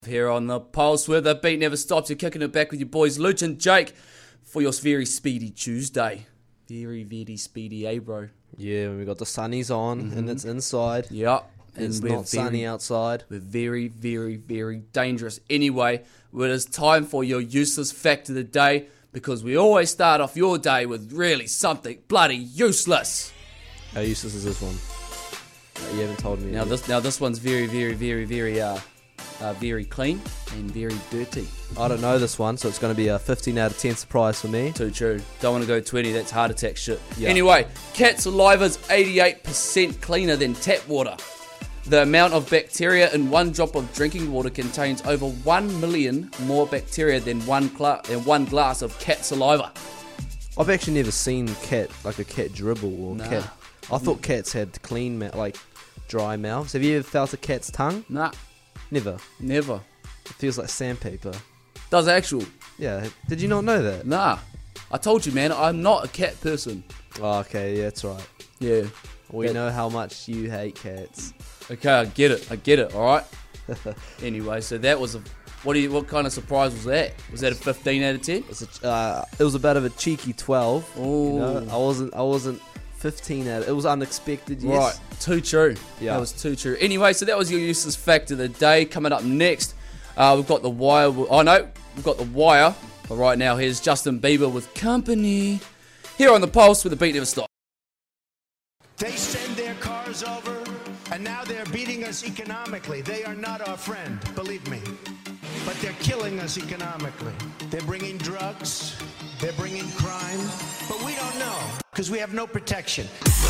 Here on the Pulse, where the beat never stops. You're kicking it back with your boys Luch and Jake for your very speedy Tuesday. Very, very speedy, eh, bro? Yeah, we got the sunnies on and it's inside. Yeah. It's not sunny outside. We're very, very, very dangerous. Anyway, it is time for your useless fact of the day, because we always start off your day with really something bloody useless. How useless is this one? You haven't told me. Now this one's very, very, very, very clean and very dirty. I don't know this one, so it's going to be a 15 out of 10 surprise for me. Too true. Don't want to go 20, that's heart attack shit. Yeah. Anyway, cat saliva's 88% cleaner than tap water. The amount of bacteria in one drop of drinking water contains over 1 million more bacteria than one glass of cat saliva. I've actually never seen a cat dribble or Nah. cat. I thought cats had clean dry mouths. Have you ever felt a cat's tongue? Nah, Never. never. It feels like sandpaper. Does actual? Yeah. Did you not know that? Nah. I told you, man, I'm not a cat person. Oh, okay, yeah, that's right. Yeah. We know how much you hate cats. Okay, I get it, alright? Anyway, so that was what kind of surprise was that? Was that a 15 out of 10? It was a bit of a cheeky 12. Ooh. You know, I wasn't 15 out. It was unexpected. Yes. Right, too true. Yeah. That was too true. Anyway, so that was your useless fact of the day. Coming up next, we've got The Wire. We've got The Wire. But right now, here's Justin Bieber with Company. Here on The Pulse, with the beat never stops. They send their cars over, and now they're beating us economically. They are not our friend, believe me. But they're killing us economically. They're bringing drugs, they're bringing crime, but we don't know, because we have no protection.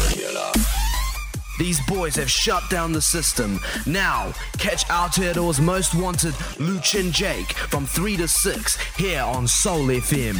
These boys have shut down the system. Now, catch Aotearoa's most wanted, Luch and Jake, from 3 to 6, here on Soul FM.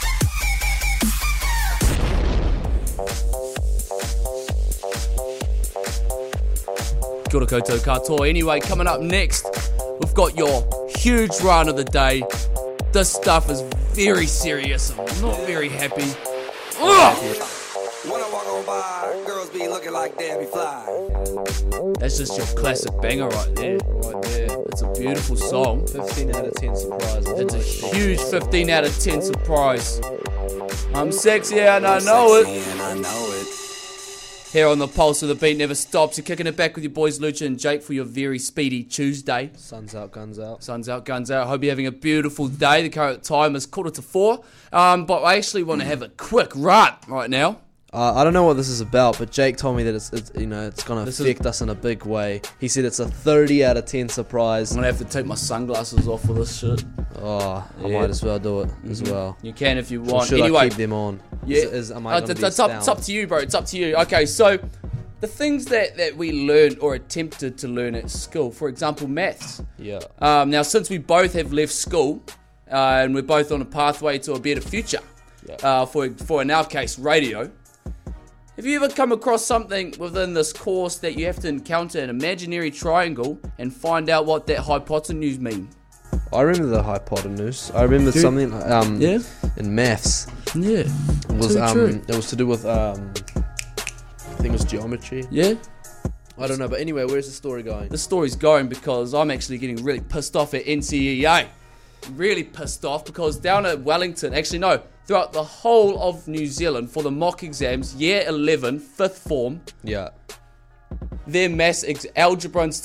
Kia ora koutou katoa. Anyway, coming up next, we've got your huge run of the day. This stuff is very serious. I'm not very happy. Ugh! When I walk on by, girls be looking like Debbie Fly. That's just your classic banger right there. Right there. It's a beautiful song. 15 out of 10 surprise. It's a huge 15 out of 10 surprise. I'm sexy and I know it. And I know it. Here on the Pulse of the Beat never stops. You're kicking it back with your boys Lucha and Jake for your very speedy Tuesday. Sun's out, guns out. Sun's out, guns out. Hope you're having a beautiful day. The current time is 3:45. But I actually want to have a quick run right now. I don't know what this is about, but Jake told me that it's going to affect us in a big way. He said it's a 30 out of 10 surprise. I'm going to have to take my sunglasses off for this shit. Oh, I Yeah. might as well do it as well. You can if you Or want. should Anyway, I keep them on? yeah, Am I gonna be it's up to you, bro. It's up to you. Okay, so the things that we learned or attempted to learn at school, for example, maths. Yeah. Now, since we both have left school and we're both on a pathway to a better future, for in our case, radio. Have you ever come across something within this course that you have to encounter an imaginary triangle and find out what that hypotenuse means? I remember the hypotenuse. I remember something Yeah? in maths. Yeah. It was true. it was to do with I think it was geometry. Yeah? I don't know, but anyway, where's the story going? The story's going because I'm actually getting really pissed off at NCEA. Really pissed off because down at Wellington, actually no, throughout the whole of New Zealand for the mock exams, year 11, 5th form, Yeah. their maths algebra and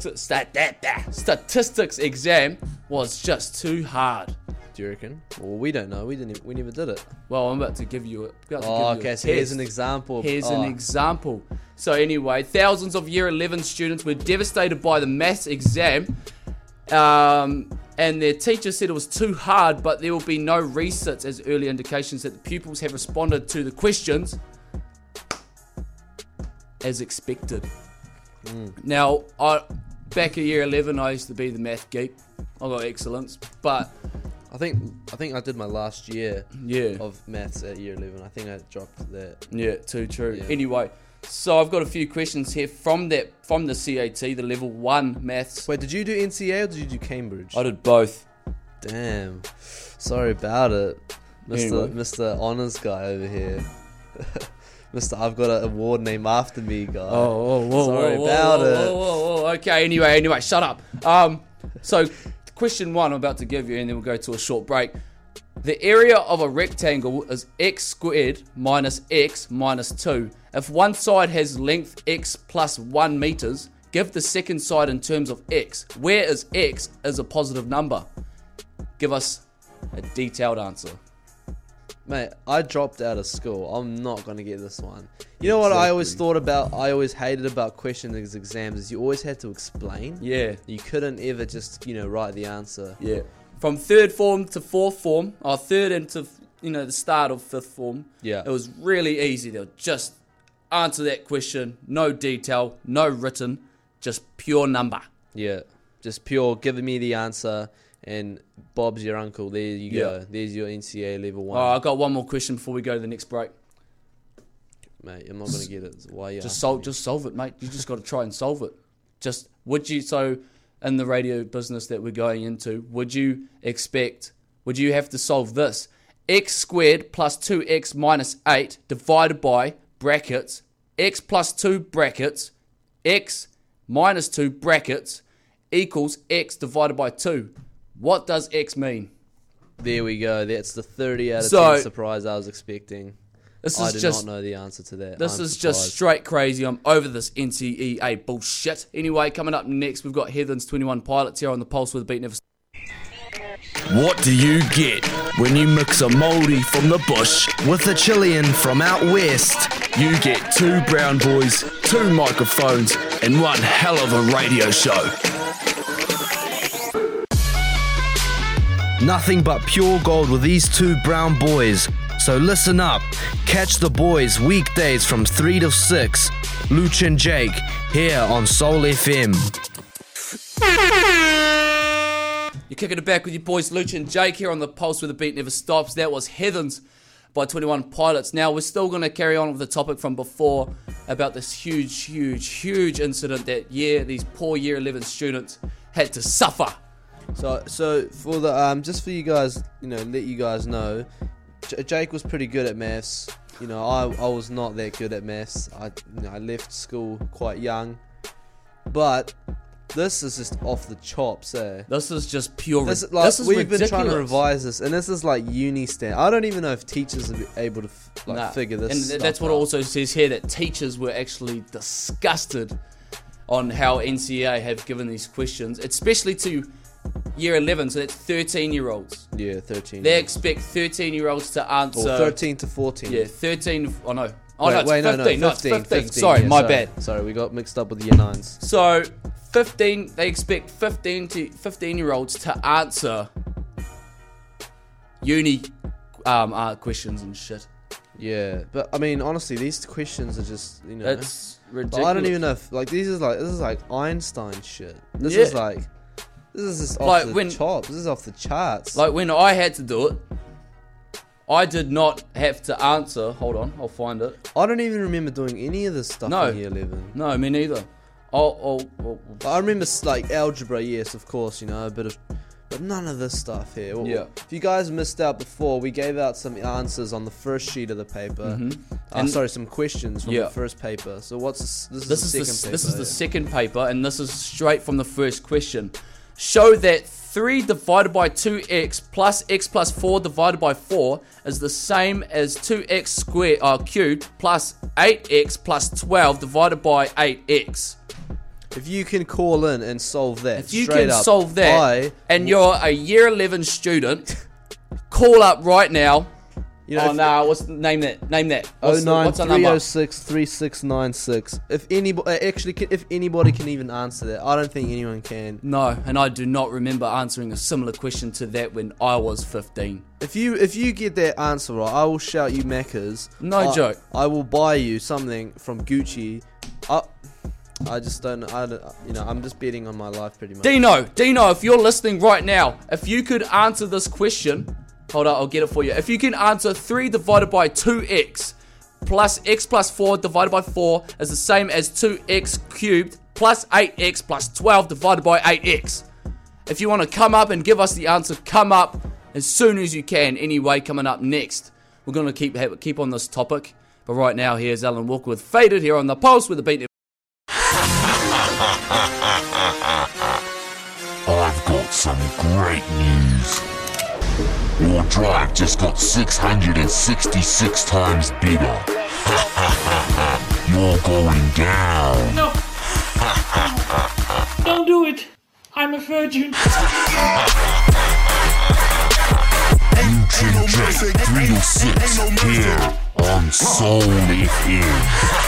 statistics exam was just too hard. Do you reckon? Well, we don't know. We never did it. Well, I'm about to give you a Okay, so here's test. an example. Here's an example. So anyway, thousands of year 11 students were devastated by the maths exam. And their teacher said it was too hard, but there will be no resits as early indications that the pupils have responded to the questions as expected. Now, back at year 11, I used to be the math geek. I got excellence, but I think I did my last year yeah, of maths at year 11. I think I dropped that. yeah, too true. Yeah. Anyway, so I've got a few questions here from the CAT, the level 1 maths. Wait, did you do NCA or did you do Cambridge? I did both. Damn. Sorry about it, Anyway. Mr. Honours guy over here. Mr. I've got an award named after me guy. Whoa, Sorry about it. Whoa. Okay, anyway, shut up. So question 1 I'm about to give you, and then we'll go to a short break. The area of a rectangle is x squared minus x minus 2. If one side has length x plus 1 meters, give the second side in terms of x. Where is x is a positive number? Give us a detailed answer. Mate, I dropped out of school. I'm not going to get this one. You know what I always thought about, I always hated about questions exams is you always had to explain. Yeah. You couldn't ever just, write the answer. Yeah. From third form to fourth form, or third into, the start of fifth form, Yeah. It was really easy. They'll just answer that question, no detail, no written, just pure number. Yeah. Just pure, give me the answer, and Bob's your uncle. There you go. Yeah. There's your NCA level 1. Oh, I've got one more question before we go to the next break. Mate, I'm not going to get it. Why you Just solve it, mate. You just got to try and solve it. So in the radio business that we're going into, would you have to solve this? X squared plus 2x minus 8 divided by brackets, x plus 2 brackets, x minus 2 brackets equals x divided by 2. What does x mean? There we go. That's the 30 out of 10 surprise I was expecting. I did not know the answer to that. This is just straight crazy. I'm over this NCEA bullshit. Anyway, coming up next, we've got Heathen's 21 Pilots here on the Pulse with the Beat Never Stops. What do you get when you mix a Māori from the bush with a Chilean from out west? You get 2 brown boys, 2 microphones, and one hell of a radio show. Nothing but pure gold with these 2 brown boys. So listen up. Catch the boys weekdays from 3 to 6. Luch and Jake here on Soul FM. You're kicking it back with your boys Luch and Jake here on the Pulse where the Beat Never Stops. That was Heathens by 21 Pilots. Now we're still going to carry on with the topic from before about this huge incident that these poor Year 11 students had to suffer. So for the just for you guys, let you guys know, Jake was pretty good at maths. I was not that good at maths. I left school quite young, but this is just off the chops, eh? This is just pure. This is ridiculous. We've been trying to revise this, and this is like uni stand. I don't even know if teachers are able to figure this. And stuff that's what out. it also says here, that teachers were actually disgusted on how NCA have given these questions, especially to Year 11, so that's 13-year-olds. Yeah, 13. They expect 13-year-olds to answer. Or 13 to 14. Yeah, 13. Oh no. Wait, it's 15. No, it's 15. 15. Sorry, my bad. Sorry, we got mixed up with the year 9s. So 15. They expect 15-year-olds to answer uni questions and shit. Yeah, but I mean, honestly, these questions are just It's ridiculous. I don't even know if this is like Einstein shit. This is just off the chops. This is off the charts. Like when I had to do it, I did not have to answer. Hold on, I'll find it. I don't even remember doing any of this stuff in year 11. No, me neither. I remember like algebra, yes, of course, a bit of, but none of this stuff here. Yeah. If you guys missed out before, we gave out some answers on the first sheet of the paper. Mm-hmm. Some questions from the first paper. So what's this? This is the second paper, and this is straight from the first question. Show that 3 divided by 2x plus x plus 4 divided by 4 is the same as 2x squared cubed plus 8x plus 12 divided by 8x. If you can call in and solve that, if you can solve that, and you're a year 11 student, call up right now. Name that. What's the number? 09-306-3696. If anybody can even answer that, I don't think anyone can. No, and I do not remember answering a similar question to that when I was 15. If you get that answer right, I will shout you Maccas. No joke. I will buy you something from Gucci. I just don't. I'm just betting on my life pretty much. Dino, if you're listening right now, if you could answer this question. Hold on, I'll get it for you. If you can answer 3 divided by 2x plus x plus 4 divided by 4 is the same as 2x cubed plus 8x plus 12 divided by 8x. If you want to come up and give us the answer, come up as soon as you can. Anyway, coming up next, we're going to keep on this topic. But right now, here's Alan Walker with Faded here on the Pulse with the Beat. I've got some great news. Your drive just got 666 times bigger. You're going down. No. Don't do it. I'm a virgin. Nutrient J 3 to 6 here on Soul FM.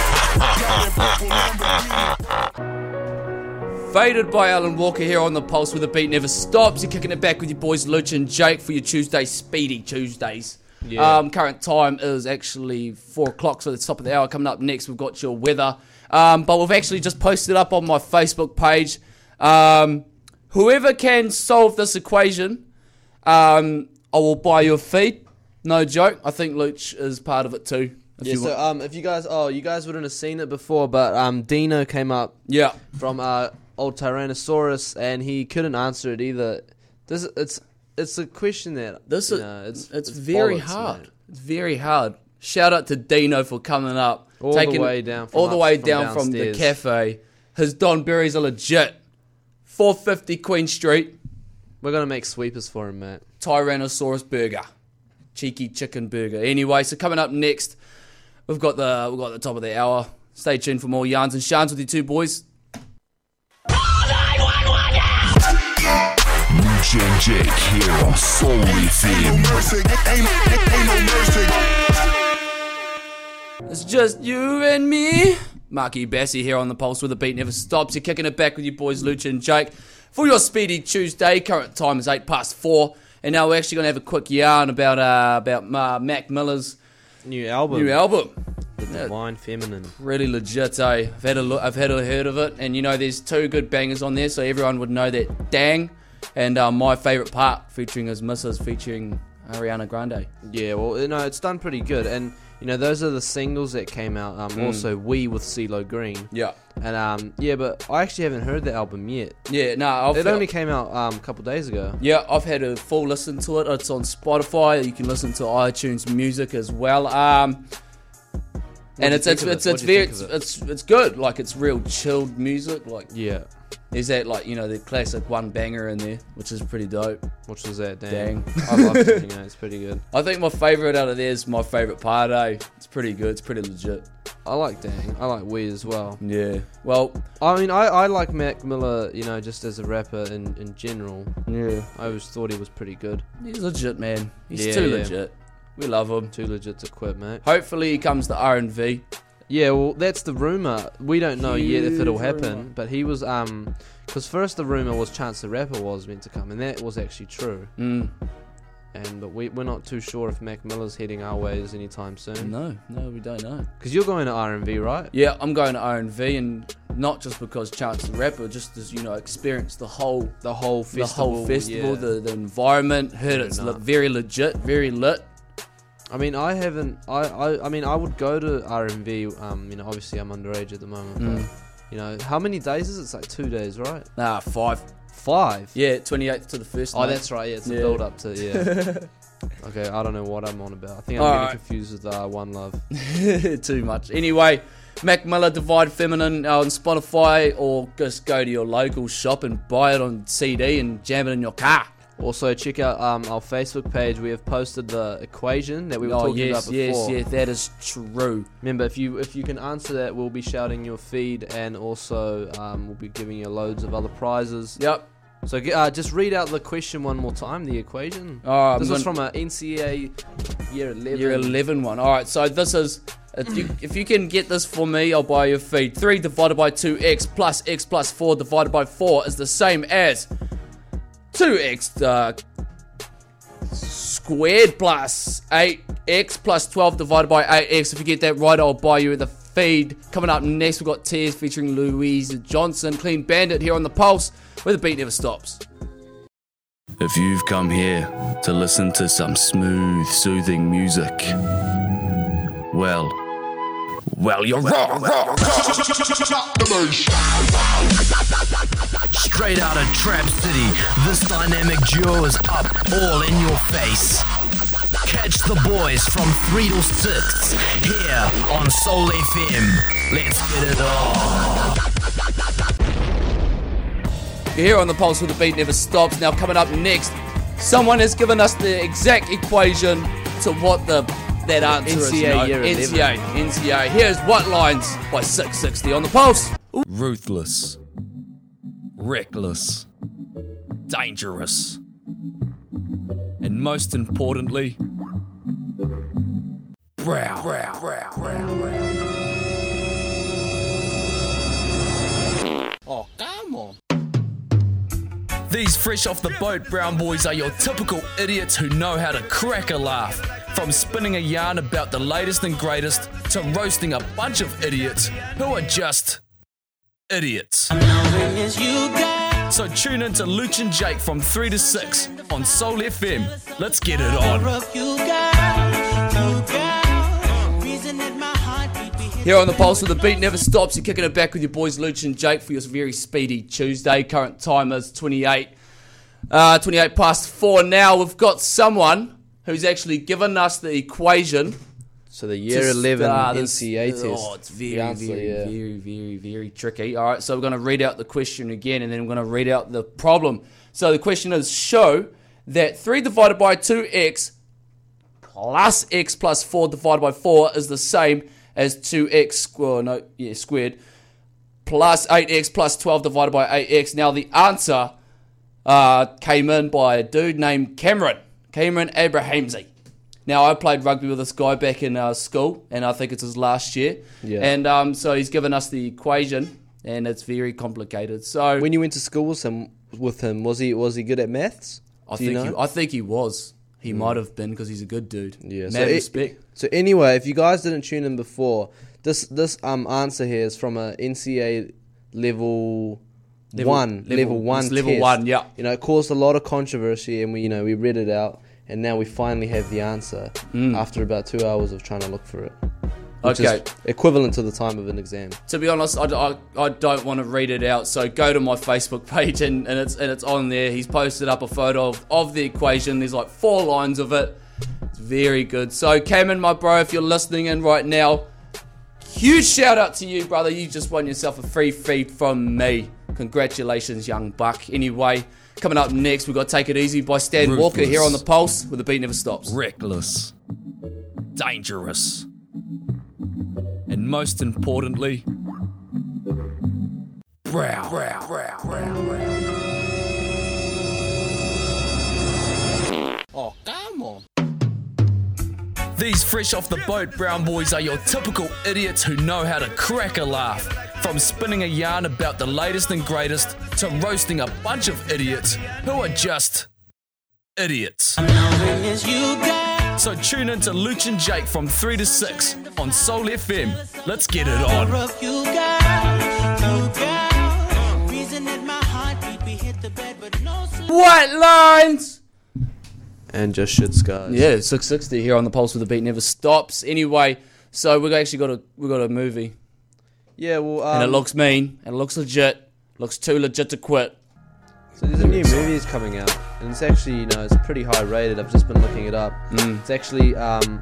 Faded by Alan Walker here on The Pulse, where the beat never stops. You're kicking it back with your boys Luch and Jake for your Tuesday Speedy Tuesdays. Yeah. Current time is actually 4 o'clock, so it's top of the hour. Coming up next, we've got your weather. But we've actually just posted up on my Facebook page. Whoever can solve this equation, I will buy you a feed. No joke. I think Luch is part of it too. Yeah, so if you guys wouldn't have seen it before, but Dino came up from old Tyrannosaurus, and he couldn't answer it either. It's a question that it's very hard. Mate. It's very hard. Shout out to Dino for coming up, all the way down from the cafe. His Don Berries are legit. 450 Queen Street. We're gonna make sweepers for him, mate. Tyrannosaurus burger, cheeky chicken burger. Anyway, so coming up next, we've got the top of the hour. Stay tuned for more yarns and sharns with you two boys. Nutrient Jake here on Soul FM. It's just you and me. Marky Bassey here on The Pulse, where the beat never stops. You're kicking it back with your boys Lucha and Jake for your Speedy Tuesday. Current time is 4:08, and now we're actually going to have a quick yarn about Mac Miller's new album. The Divine Feminine. Really legit, eh? I've had a heard of it, and you know there's 2 good bangers on there, so everyone would know that. Dang, and My Favorite Part featuring his missus, featuring Ariana Grande. Yeah, well, it's done pretty good, and those are the singles that came out. Also, We with CeeLo Green. Yeah. And but I actually haven't heard the album yet. Yeah, no, it only came out a couple days ago. Yeah, I've had a full listen to it. It's on Spotify. You can listen to iTunes Music as well. And it's good. Like, it's real chilled music. Like, yeah. Is that the classic one banger in there, which is pretty dope. Which was that? Dang. I love it. It's pretty good. I think my favourite out of there is My Favorite Part, eh? It's pretty good. It's pretty legit. I like Dang. I like We as well. Yeah. Well, I mean, I like Mac Miller, just as a rapper in general. Yeah. I always thought he was pretty good. He's legit, man. He's too legit. We love him. Too legit to quit, mate. Hopefully he comes to R&V. Yeah, well, that's the rumour. We don't know yet if it'll happen, but he was, because first the rumour was Chance the Rapper was meant to come, and that was actually true. But we're not too sure if Mac Miller's heading our ways anytime soon. No, we don't know. Because you're going to R&V, right? Yeah, I'm going to R&V, and not just because Chance the Rapper, just as, experience the whole festival, yeah. the environment. Heard it's very legit, very lit. I mean, I haven't. I mean, I would go to R&V. Obviously I'm underage at the moment. But, how many days is it? It's like 2 days, right? Nah, 5. 5? Yeah, 28th to the 1st. Oh, that's right. Yeah, it's a build up to Okay, I don't know what I'm on about. I think I'm getting confused with One Love. Too much. Anyway, Mac Miller Divine Feminine on Spotify, or just go to your local shop and buy it on CD and jam it in your car. Also, check out our Facebook page. We have posted the equation that we were talking about before. Yes, that is true. Remember, if you can answer that, we'll be shouting your feed, and also we'll be giving you loads of other prizes. Yep. So just read out the question one more time, the equation. This was from an NCAA Year 11. Year 11 one. All right, so this is... If you can get this for me, I'll buy you a feed. 3 divided by 2x plus x plus 4 divided by 4 is the same as 2x squared plus 8x plus 12 divided by 8x. If you get that right, I'll buy you the feed. Coming up next, we've got Tears featuring Louise Johnson. Clean Bandit here on The Pulse, where the beat never stops. If you've come here to listen to some smooth, soothing music, well, you're wrong. Straight out of Trap City, this dynamic duo is up all in your face. Catch the boys from 3 to 6 here on Soul FM. Let's get it on. You're here on the Pulse with the Beat Never Stops. Now coming up next, someone has given us the exact equation to what that answer is. NCA. Here's What Lines by 660 on the Pulse. Ruthless, reckless, dangerous, and most importantly, brown. Oh, come on. These fresh off the boat brown boys are your typical idiots who know how to crack a laugh. From spinning a yarn about the latest and greatest to roasting a bunch of idiots who are just idiots. So tune in to Luch and Jake from 3 to 6 on Soul FM. Let's get it on. Here on the Pulse with the Beat Never Stops, you're kicking it back with your boys Luch and Jake for your very speedy Tuesday. Current time is 28 past 4 now. We've got someone who's actually given us the equation. So the year 11 NCA test. Oh, it's very tricky. All right, so we're going to read out the question again, and then we're going to read out the problem. So the question is, show that 3 divided by 2x plus x plus 4 divided by 4 is the same as 2x squared plus 8x plus 12 divided by 8x. Now the answer came in by a dude named Cameron Abrahamsey. Now I played rugby with this guy back in school, and I think it's his last year. Yeah. And so he's given us the equation, and it's very complicated. So when you went to school with him, was he good at maths? I think he was. He might have been because he's a good dude. Yeah, Mad respect. So anyway, if you guys didn't tune in before, this answer here is from a NCA level 1 test. Level 1, yeah. You know, it caused a lot of controversy, and we read it out, and now we finally have the answer after about 2 hours of trying to look for it. Which is equivalent to the time of an exam. To be honest, I don't want to read it out, so go to my Facebook page and it's on there. He's posted up a photo of the equation. There's like 4 lines of it. It's very good. So Cameron, my bro, if you're listening in right now, huge shout out to you, brother. You just won yourself a free feed from me. Congratulations, young buck. Anyway, coming up next, we've got Take It Easy by Stan Ruthless, Walker here on the Pulse with the Beat Never Stops. Reckless, dangerous, and most importantly, brown. Oh, come on. These fresh off the boat brown boys are your typical idiots who know how to crack a laugh. From spinning a yarn about the latest and greatest to roasting a bunch of idiots who are just idiots. So tune in to Luch and Jake from 3 to 6 on Soul FM. Let's get it on. White lines! And just shit skies. Yeah, 660 here on the Pulse with the Beat Never Stops. Anyway, so we've actually got a movie. Yeah, well, and it looks mean, and it looks legit, looks too legit to quit. So there's a new movie is coming out, and it's actually, it's pretty high rated. I've just been looking it up. It's actually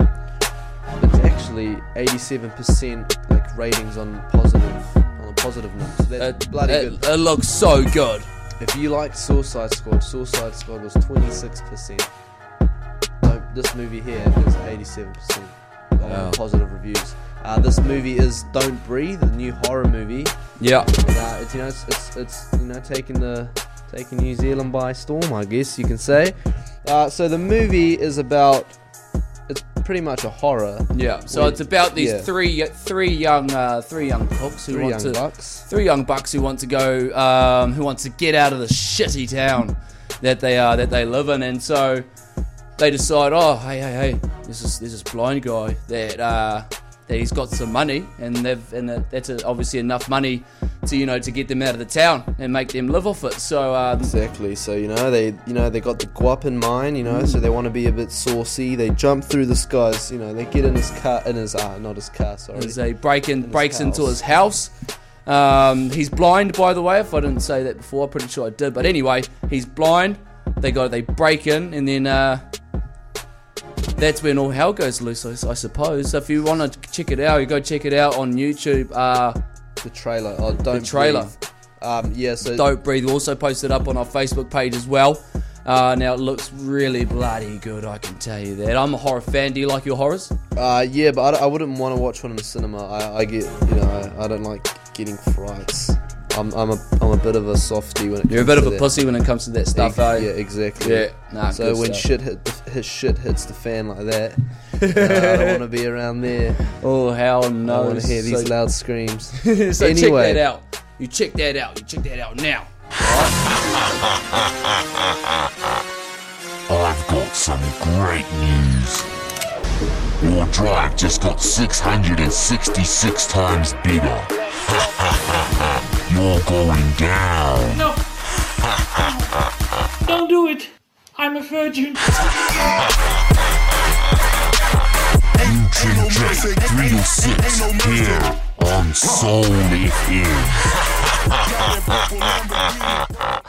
87% like ratings on a positive note. So that's bloody good. It looks so good. If you like Suicide Squad was 26%. So this movie here is 87% positive reviews. This movie is Don't Breathe, the new horror movie. Yeah. And, it's taking New Zealand by storm, I guess you can say. So the movie is about, it's pretty much a horror. Yeah. So it's about these three young cooks who want to go, who want to get out of the shitty town that they live in, and so they decide, hey, there's this blind guy that he's got some money, and that's obviously enough money to get them out of the town and make them live off it. So exactly. So they got the guap in mind. So they want to be a bit saucy. They jump through the skies. They get in his car, not his car. Sorry. They breaks into his house. He's blind, by the way. If I didn't say that before, I'm pretty sure I did. But anyway, he's blind. They break in, and then that's when all hell goes loose, I suppose. So if you want to check it out, you go check it out on YouTube. The trailer. Yeah, so Don't Breathe. We also posted up on our Facebook page as well. Now it looks really bloody good, I can tell you that. I'm a horror fan. Do you like your horrors? yeah, but I wouldn't want to watch one in the cinema. I get, I don't like getting frights. I'm a bit of a softie when it comes You're a bit to of a that. pussy when it comes to that stuff, Yeah, exactly. Yeah, nah, so good when stuff. shit hits the fan like that, I don't want to be around there. Oh, hell no. I want to hear these loud screams. So Anyway. check that out. You check that out now. I've got some great news. Your drag just got 666 times bigger. You're going down. No. Don't do it. I'm a virgin. You can check 306 here on Soul FM.